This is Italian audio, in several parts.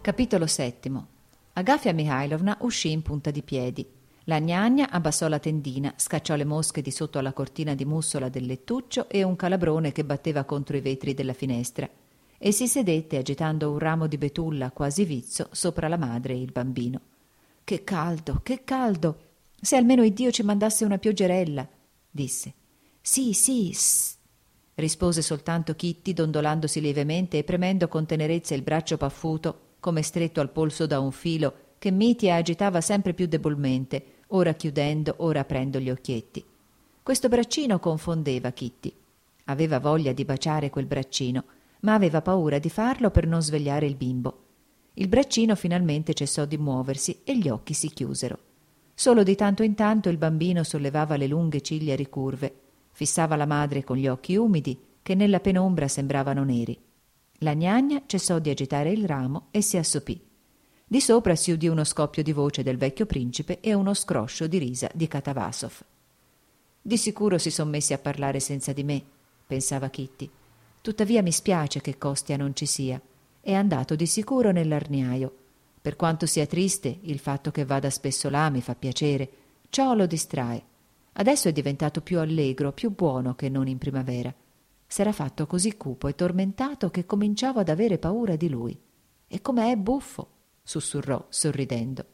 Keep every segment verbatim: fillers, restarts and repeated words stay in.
Capitolo settimo. Agafia Mihailovna uscì in punta di piedi. La gnagna abbassò la tendina, scacciò le mosche di sotto alla cortina di mussola del lettuccio e un calabrone che batteva contro i vetri della finestra, e si sedette agitando un ramo di betulla quasi vizzo sopra la madre e il bambino. «Che caldo, che caldo! Se almeno Iddio ci mandasse una pioggerella!» disse. «Sì, sì, sss!» rispose soltanto Kitty, dondolandosi lievemente e premendo con tenerezza il braccio paffuto, come stretto al polso da un filo, che mitia agitava sempre più debolmente, ora chiudendo, ora aprendo gli occhietti. Questo braccino confondeva Kitty. Aveva voglia di baciare quel braccino, ma aveva paura di farlo per non svegliare il bimbo. Il braccino finalmente cessò di muoversi e gli occhi si chiusero. Solo di tanto in tanto il bambino sollevava le lunghe ciglia ricurve, fissava la madre con gli occhi umidi, che nella penombra sembravano neri. La gnagna cessò di agitare il ramo e si assopì. Di sopra si udì uno scoppio di voce del vecchio principe e uno scroscio di risa di Katavasov. «Di sicuro si son messi a parlare senza di me», pensava Kitty. «Tuttavia mi spiace che Kostya non ci sia. È andato di sicuro nell'arniaio. Per quanto sia triste, il fatto che vada spesso là mi fa piacere. Ciò lo distrae. Adesso è diventato più allegro, più buono che non in primavera. S'era fatto così cupo e tormentato che cominciavo ad avere paura di lui. E come è buffo!» sussurrò sorridendo.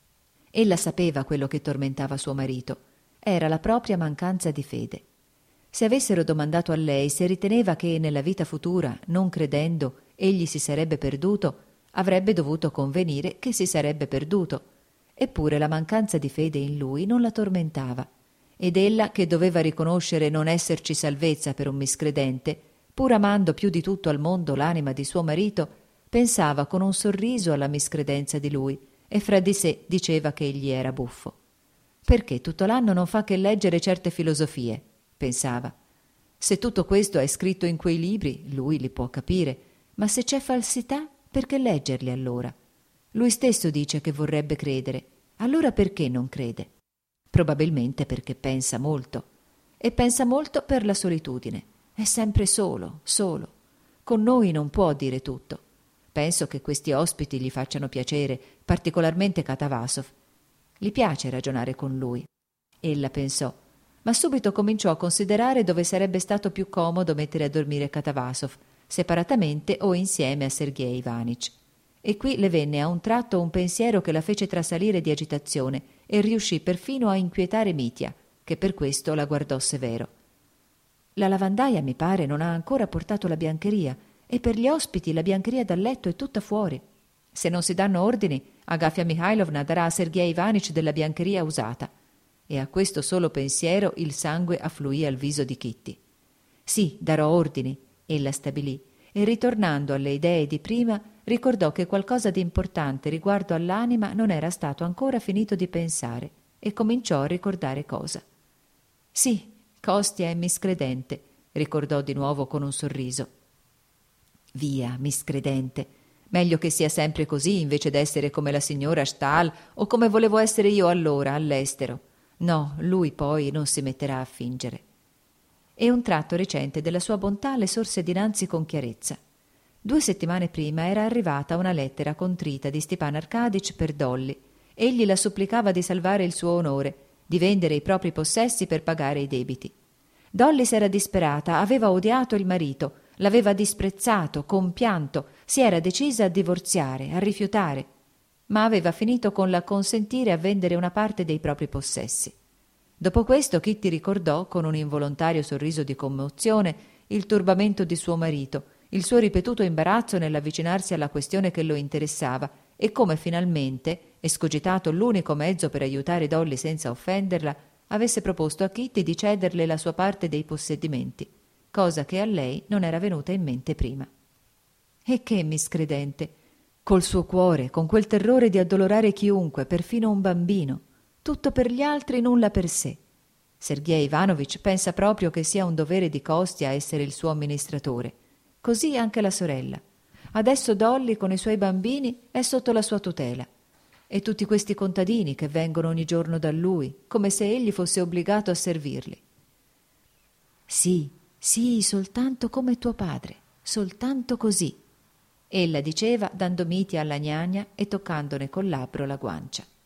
Ella sapeva quello che tormentava suo marito. Era la propria mancanza di fede. Se avessero domandato a lei se riteneva che nella vita futura, non credendo, egli si sarebbe perduto, avrebbe dovuto convenire che si sarebbe perduto. Eppure la mancanza di fede in lui non la tormentava. Ed ella, che doveva riconoscere non esserci salvezza per un miscredente, pur amando più di tutto al mondo l'anima di suo marito, pensava con un sorriso alla miscredenza di lui e fra di sé diceva che egli era buffo. «Perché tutto l'anno non fa che leggere certe filosofie?» pensava. «Se tutto questo è scritto in quei libri, lui li può capire, ma se c'è falsità, perché leggerli allora? Lui stesso dice che vorrebbe credere, allora perché non crede? Probabilmente perché pensa molto. E pensa molto per la solitudine. È sempre solo, solo. Con noi non può dire tutto. Penso che questi ospiti gli facciano piacere, particolarmente Katavasov. Gli piace ragionare con lui». Ella pensò, ma subito cominciò a considerare dove sarebbe stato più comodo mettere a dormire Katavasov, separatamente o insieme a Sergej Ivanich. E qui le venne a un tratto un pensiero che la fece trasalire di agitazione e riuscì perfino a inquietare Mitya, che per questo la guardò severo. «La lavandaia, mi pare, non ha ancora portato la biancheria, e per gli ospiti la biancheria da letto è tutta fuori. Se non si danno ordini, Agafia Mihailovna darà a Sergej Ivanich della biancheria usata». E a questo solo pensiero il sangue affluì al viso di Kitty. «Sì, darò ordini», ella stabilì, e ritornando alle idee di prima ricordò che qualcosa di importante riguardo all'anima non era stato ancora finito di pensare e cominciò a ricordare cosa. «Sì, Kostya è miscredente», ricordò di nuovo con un sorriso. «Via, miscredente. Meglio che sia sempre così invece d'essere come la signora Stahl o come volevo essere io allora all'estero. No, lui poi non si metterà a fingere». E un tratto recente della sua bontà le sorse dinanzi con chiarezza. Due settimane prima era arrivata una lettera contrita di Stepan Arkadych per Dolly. Egli la supplicava di salvare il suo onore, di vendere i propri possessi per pagare i debiti. Dolly s'era disperata, aveva odiato il marito, l'aveva disprezzato, compianto, si era decisa a divorziare, a rifiutare, ma aveva finito con l'acconsentire a vendere una parte dei propri possessi. Dopo questo Kitty ricordò, con un involontario sorriso di commozione, il turbamento di suo marito, il suo ripetuto imbarazzo nell'avvicinarsi alla questione che lo interessava e come finalmente, escogitato l'unico mezzo per aiutare Dolly senza offenderla, avesse proposto a Kitty di cederle la sua parte dei possedimenti, cosa che a lei non era venuta in mente prima. E che miscredente! Col suo cuore, con quel terrore di addolorare chiunque, perfino un bambino, tutto per gli altri, nulla per sé. Sergej Ivanovich pensa proprio che sia un dovere di Kostya essere il suo amministratore. Così anche la sorella. Adesso Dolly con i suoi bambini è sotto la sua tutela. E tutti questi contadini che vengono ogni giorno da lui, come se egli fosse obbligato a servirli. «Sì, sì, soltanto come tuo padre, soltanto così», Ella diceva dando miti alla gnagna e toccandone col labbro la guancia.